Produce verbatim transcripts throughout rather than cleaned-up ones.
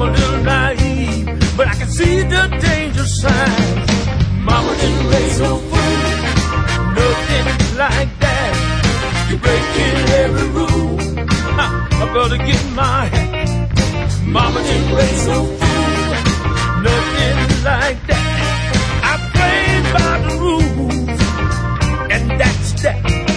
a little naive, but I can see the danger signs. Mama didn't raise no fool, nothing like that. You're breaking every rule. Ha, I better get my hat. Mama didn't raise no fool, nothing like that. I played by the rules, and that's that.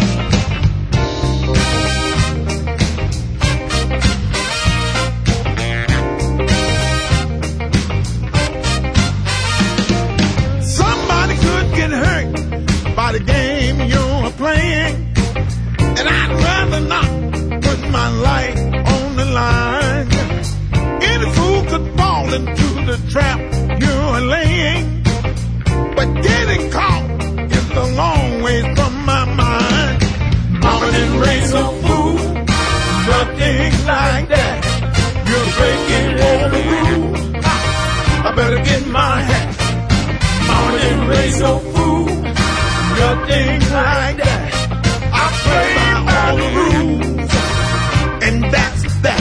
Somebody could get hurt by the game you're playing, and I'd rather not put my life on the line. Any fool could fall into the trap you're laying, but getting caught is a long way from my mind. Mama didn't raise no fool, nothing like that. You're breaking every rule. I better get my hat. Mama didn't raise no fool, nothing like that. I play by all the rules, and that's that.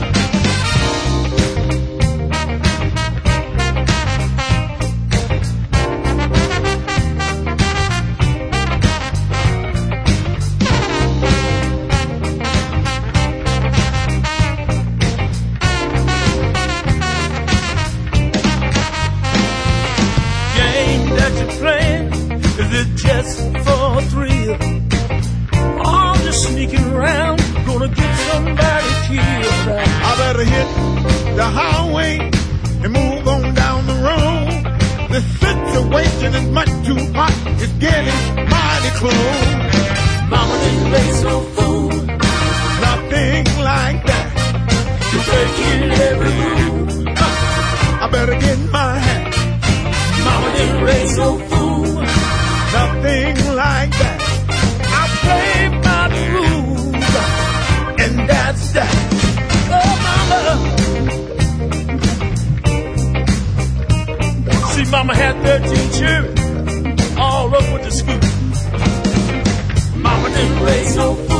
Is it just for a thrill? Or just sneaking around, gonna get somebody killed? I better hit the highway and move on down the road. The situation is much too hot, it's getting mighty close. Mama didn't raise no fool, nothing like that. You're breaking every rule. I better get my hat. Mama didn't raise no fool, nothing like that. I play by the rules, and that's that. Oh, mama. See, mama had thirteen children, all up with the school. Mama didn't raise no fool.